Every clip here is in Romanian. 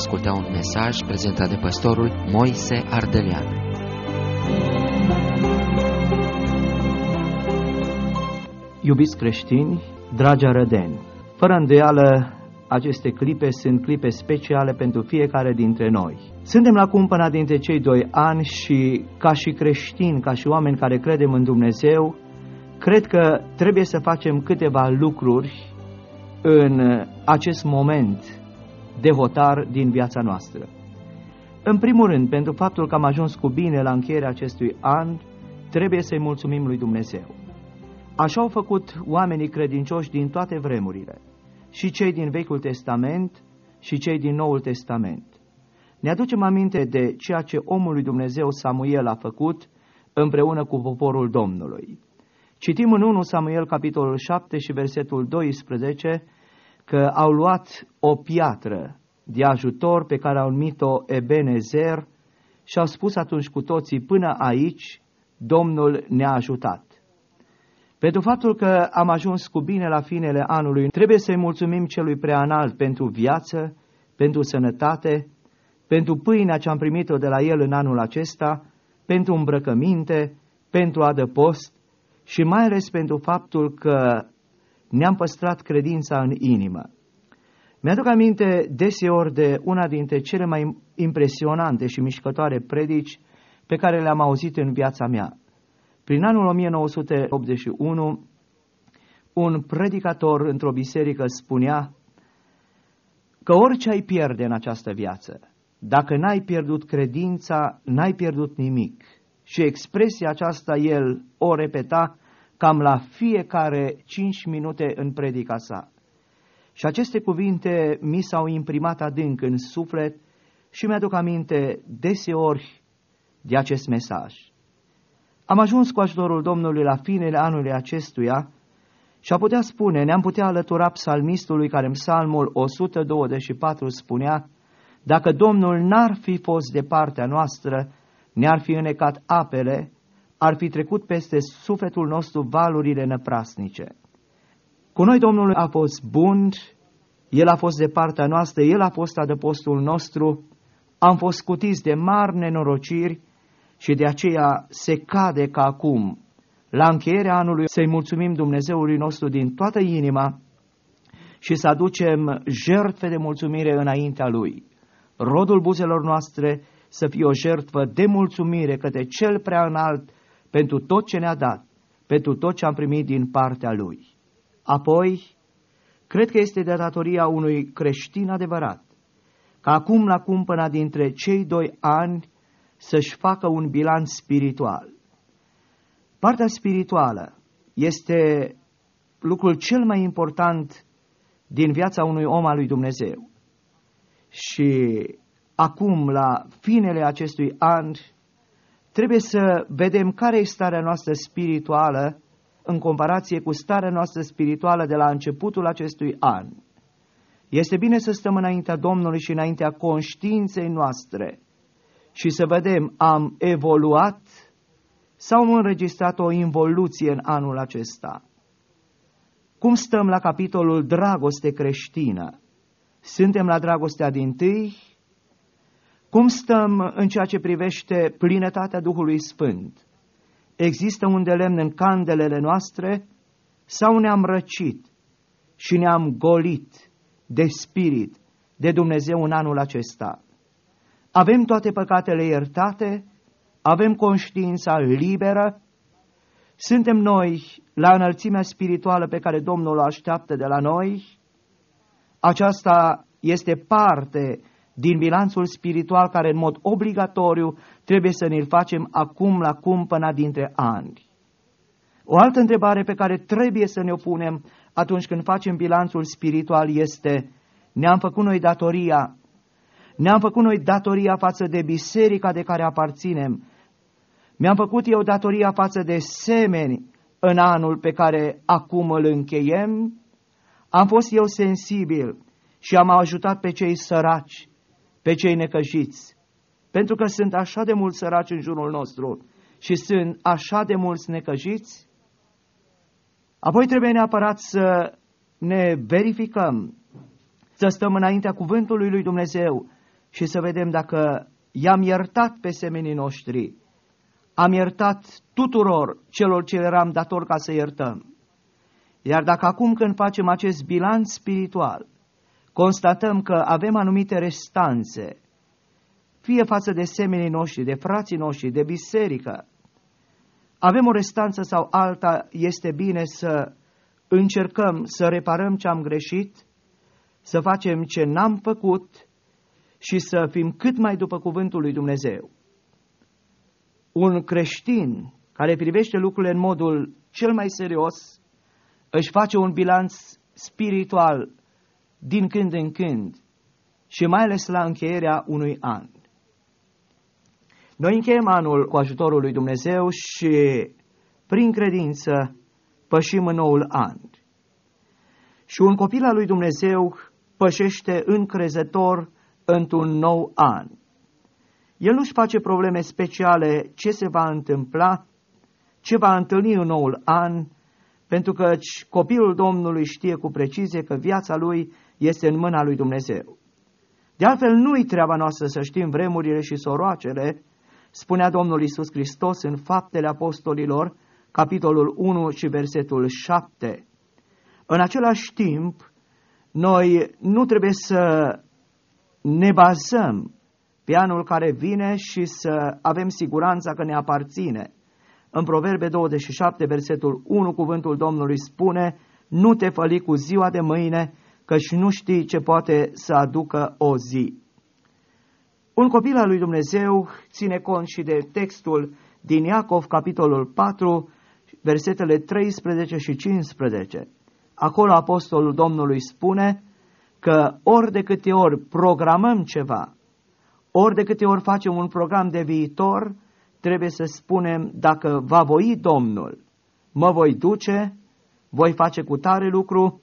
asculta un mesaj prezentat de pastorul Moise Ardelean. Iubiți creștini, dragi arădeni, fără îndoială, aceste clipe sunt clipe speciale pentru fiecare dintre noi. Suntem la cumpăna dintre cei 2 ani și, ca și creștini, ca și oameni care credem în Dumnezeu, cred că trebuie să facem câteva lucruri în acest moment de hotar din viața noastră. În primul rând, pentru faptul că am ajuns cu bine la încheierea acestui an, trebuie să-i mulțumim lui Dumnezeu. Așa au făcut oamenii credincioși din toate vremurile, și cei din Vechiul Testament și cei din Noul Testament. Ne aducem aminte de ceea ce omul lui Dumnezeu Samuel a făcut împreună cu poporul Domnului. Citim în 1 Samuel, capitolul 7 și versetul 12, că au luat o piatră de ajutor pe care au numit-o Ebenezer și au spus atunci cu toții: până aici Domnul ne-a ajutat. Pentru faptul că am ajuns cu bine la finele anului, trebuie să-i mulțumim celui preanalt pentru viață, pentru sănătate, pentru pâinea ce am primit-o de la el în anul acesta, pentru îmbrăcăminte, pentru adăpost și mai ales pentru faptul că ne-am păstrat credința în inimă. Mi-aduc aminte deseori de una dintre cele mai impresionante și mișcătoare predici pe care le-am auzit în viața mea. Prin anul 1981, un predicator într-o biserică spunea că orice ai pierde în această viață, dacă n-ai pierdut credința, n-ai pierdut nimic. Și expresia aceasta el o repeta cam la fiecare 5 minute în predica sa. Și aceste cuvinte mi s-au imprimat adânc în suflet și mi-aduc aminte deseori de acest mesaj. Am ajuns cu ajutorul Domnului la finele anului acestuia și a putea spune, ne-am putea alătura psalmistului care în psalmul 124 spunea: dacă Domnul n-ar fi fost de partea noastră, ne-ar fi înecat apele, ar fi trecut peste sufletul nostru valurile năprasnice. Cu noi Domnul a fost bun, El a fost de partea noastră, El a fost adăpostul nostru, am fost scutiți de mari nenorociri și de aceea se cade ca acum, la încheierea anului, să-i mulțumim Dumnezeului nostru din toată inima și să aducem jertfe de mulțumire înaintea Lui. Rodul buzelor noastre să fie o jertfă de mulțumire către Cel Preaînalt pentru tot ce ne-a dat, pentru tot ce am primit din partea Lui. Apoi, cred că este de datoria unui creștin adevărat, ca acum la cumpăna dintre cei 2 ani să-și facă un bilanț spiritual. Partea spirituală este lucrul cel mai important din viața unui om al lui Dumnezeu. Și acum, la finele acestui an, trebuie să vedem care este starea noastră spirituală în comparație cu starea noastră spirituală de la începutul acestui an. Este bine să stăm înaintea Domnului și înaintea conștiinței noastre și să vedem, am evoluat sau am înregistrat o involuție în anul acesta. Cum stăm la capitolul dragoste creștină? Suntem la dragostea dintâi? Cum stăm în ceea ce privește plinătatea Duhului Sfânt? Există un de lemn în candelele noastre sau ne-am răcit și ne-am golit de spirit de Dumnezeu în anul acesta? Avem toate păcatele iertate? Avem conștiința liberă? Suntem noi la înălțimea spirituală pe care Domnul o așteaptă de la noi? Aceasta este parte din bilanțul spiritual care în mod obligatoriu trebuie să ne-l facem acum la cumpăna dintre ani. O altă întrebare pe care trebuie să ne o punem atunci când facem bilanțul spiritual este: ne-am făcut noi datoria? Ne-am făcut noi datoria față de biserica de care aparținem? Mi-am făcut eu datoria față de semeni în anul pe care acum îl încheiem? Am fost eu sensibil și am ajutat pe cei săraci, pe cei necăjiți, pentru că sunt așa de mulți săraci în jurul nostru și sunt așa de mulți necăjiți? Apoi trebuie neapărat să ne verificăm, să stăm înaintea cuvântului lui Dumnezeu și să vedem dacă i-am iertat pe semenii noștri, am iertat tuturor celor ce eram dator ca să iertăm. Iar dacă acum când facem acest bilanț spiritual, constatăm că avem anumite restanțe, fie față de semenii noștri, de frații noștri, de biserică, avem o restanță sau alta, este bine să încercăm să reparăm ce am greșit, să facem ce n-am făcut și să fim cât mai după cuvântul lui Dumnezeu. Un creștin care privește lucrurile în modul cel mai serios, își face un bilanț spiritual din când în când și mai ales la încheierea unui an. Noi încheiem anul cu ajutorul lui Dumnezeu și prin credință pășim în noul an. Și un copil al lui Dumnezeu pășește încrezător într-un nou an. El nu-și face probleme speciale ce se va întâmpla, ce va întâlni în noul an, pentru că copilul Domnului știe cu precizie că viața lui este în mâna lui Dumnezeu. De altfel, nu-i treaba noastră să știm vremurile și soroacele, spunea Domnul Iisus Hristos în Faptele Apostolilor, capitolul 1 și versetul 7. În același timp, noi nu trebuie să ne bazăm pe anul care vine și să avem siguranța că ne aparține. În Proverbe 27, versetul 1, cuvântul Domnului spune: nu te făli cu ziua de mâine, căci nu știi ce poate să aducă o zi. Un copil al lui Dumnezeu ține cont și de textul din Iacov, capitolul 4, versetele 13 și 15. Acolo apostolul Domnului spune că ori de câte ori programăm ceva, ori de câte ori facem un program de viitor, trebuie să spunem: dacă va voi Domnul, mă voi duce, voi face cu tare lucru,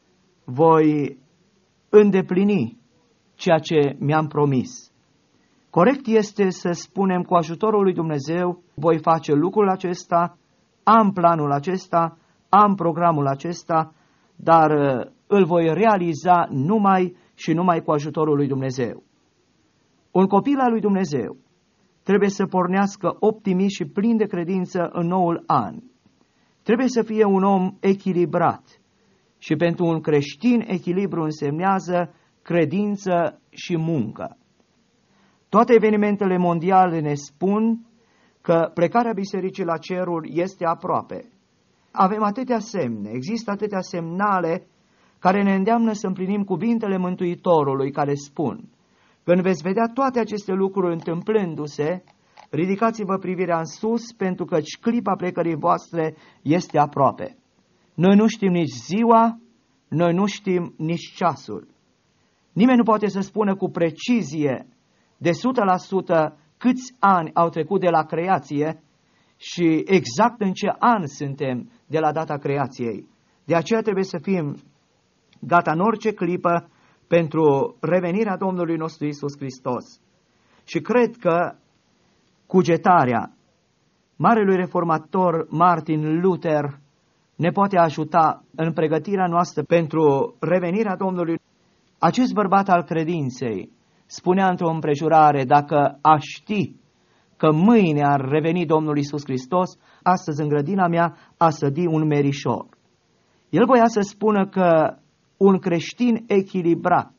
voi îndeplini ceea ce mi-am promis. Corect este să spunem: cu ajutorul lui Dumnezeu voi face lucrul acesta, am planul acesta, am programul acesta, dar îl voi realiza numai și numai cu ajutorul lui Dumnezeu. Un copil al lui Dumnezeu trebuie să pornească optimist și plin de credință în noul an. Trebuie să fie un om echilibrat și pentru un creștin echilibru însemnează credință și muncă. Toate evenimentele mondiale ne spun că plecarea bisericii la ceruri este aproape. Avem atâtea semne, există atâtea semnale care ne îndeamnă să împlinim cuvintele Mântuitorului care spun: când veți vedea toate aceste lucruri întâmplându-se, ridicați-vă privirea în sus, pentru că clipa plecării voastre este aproape. Noi nu știm nici ziua, noi nu știm nici ceasul. Nimeni nu poate să spună cu precizie de 100% câți ani au trecut de la creație și exact în ce an suntem de la data creației. De aceea trebuie să fim gata în orice clipă pentru revenirea Domnului nostru Iisus Hristos. Și cred că cugetarea marelui reformator Martin Luther ne poate ajuta în pregătirea noastră pentru revenirea Domnului. Acest bărbat al credinței spunea într-o împrejurare: dacă aș ști că mâine ar reveni Domnul Iisus Hristos, astăzi în grădina mea a sădi un merișor. El voia să spună că un creștin echilibrat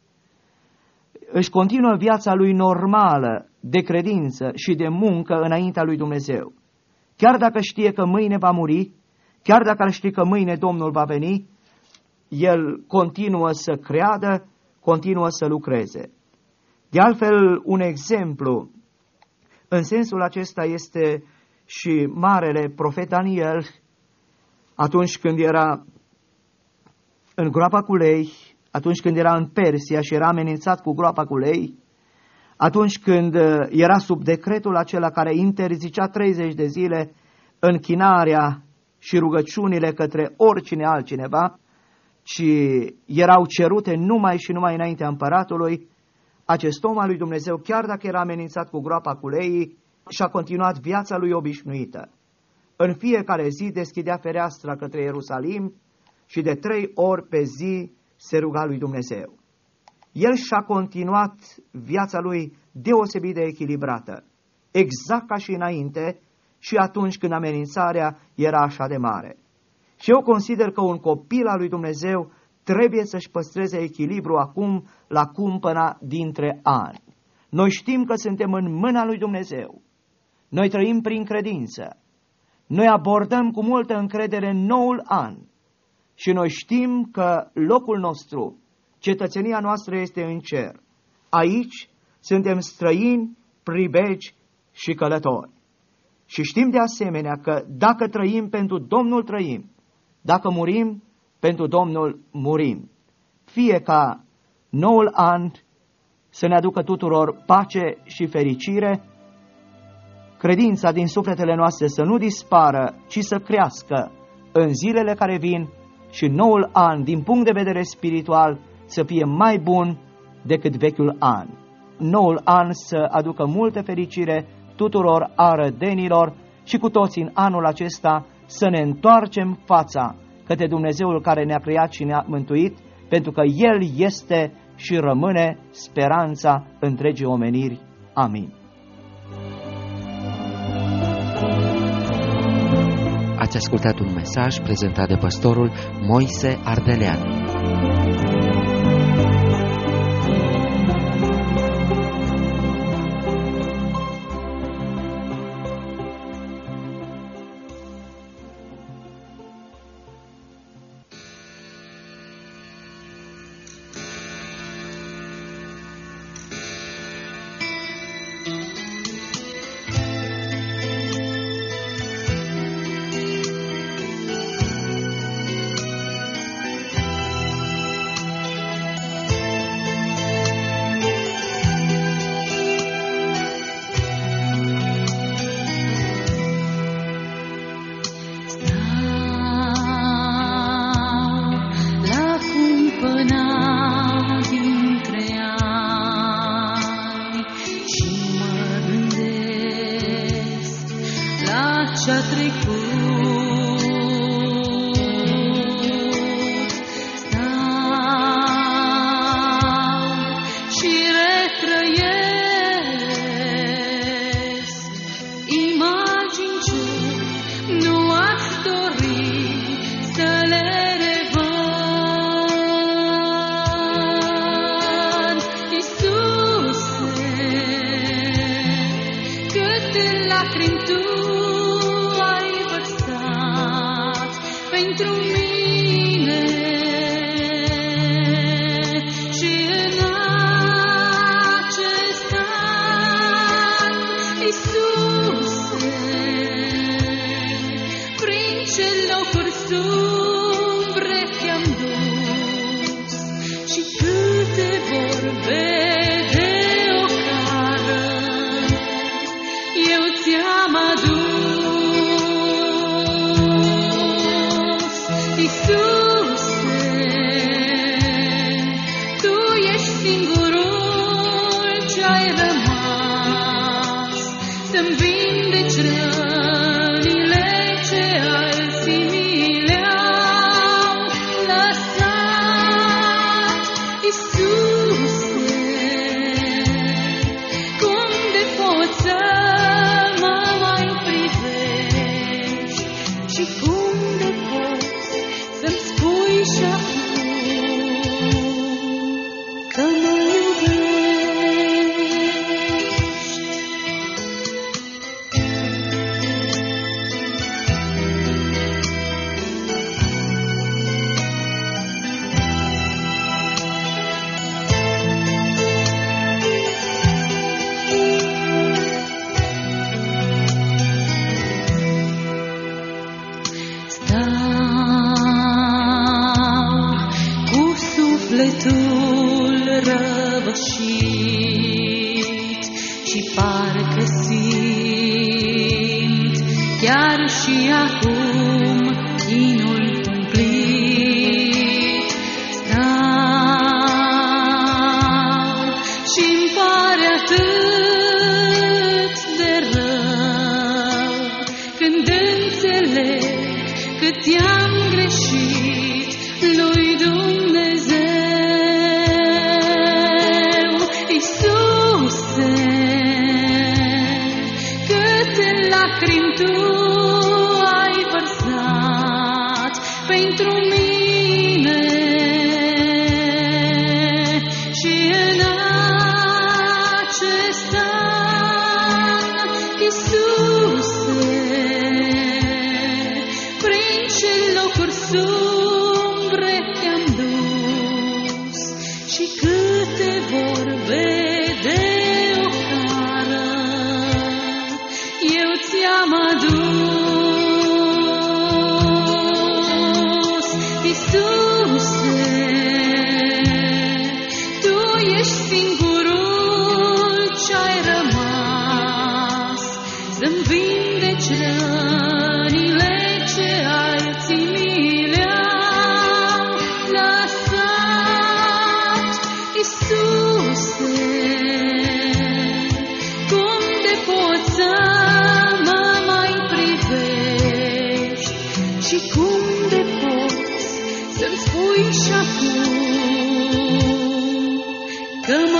își continuă viața lui normală de credință și de muncă înaintea lui Dumnezeu. Chiar dacă știe că mâine va muri, chiar dacă ar ști că mâine Domnul va veni, el continuă să creadă, continuă să lucreze. De altfel, un exemplu în sensul acesta este și marele profet Daniel, atunci când era în groapa cu lei, atunci când era în Persia și era amenințat cu groapa cu lei, atunci când era sub decretul acela care interzicea 30 de zile închinarea și rugăciunile către oricine altcineva, ci erau cerute numai și numai înaintea împăratului, acest om al lui Dumnezeu, chiar dacă era amenințat cu groapa cu lei, și-a continuat viața lui obișnuită. În fiecare zi deschidea fereastra către Ierusalim și de 3 ori pe zi se ruga lui Dumnezeu. el și-a continuat viața lui deosebit de echilibrată, exact ca și înainte și atunci când amenințarea era așa de mare. Și eu consider că un copil al lui Dumnezeu trebuie să-și păstreze echilibru acum la cumpăna dintre ani. Noi știm că suntem în mâna lui Dumnezeu. Noi trăim prin credință. Noi abordăm cu multă încredere noul an. Și noi știm că locul nostru, cetățenia noastră este în cer. Aici suntem străini, pribegi și călători. Și știm de asemenea că dacă trăim, pentru Domnul trăim. Dacă murim, pentru Domnul murim. Fie ca noul an să ne aducă tuturor pace și fericire, credința din sufletele noastre să nu dispară, ci să crească în zilele care vin și noul an, din punct de vedere spiritual, să fie mai bun decât vechiul an. Noul an să aducă multă fericire tuturor arădenilor și cu toți în anul acesta să ne întoarcem fața către Dumnezeul care ne-a creat și ne-a mântuit, pentru că El este și rămâne speranța întregii omeniri. Amin. Ați ascultat un mesaj prezentat de pastorul Moise Ardelean. ce-a trecut. Stau și retrăiesc imagini ce nu aș dori să le revăd. Iisuse, câte lacrimi Tu ai vărsat pentru mine, și în acest an, Iisuse, prin ce locuri sumbre Te-am dus și câte vorbe de ocară eu Ți-am adus. Iisuse, Tu ești singurul ce-ai rămas să-mi vindeci rănile ce alții mi le-au lăsat. Iisuse, cum de poți să mă mai privești și cum de poți să-mi spui și acum că mă iubești. Stau cu sufletul răvășit și parcă simt chiar și acum chinul cumplit. Stau și-mi pare atât de rău când înțeleg că Te-am greșit lui Dumnezeu. poți să mă mai privești și cum de poți să-mi spui și acum că mă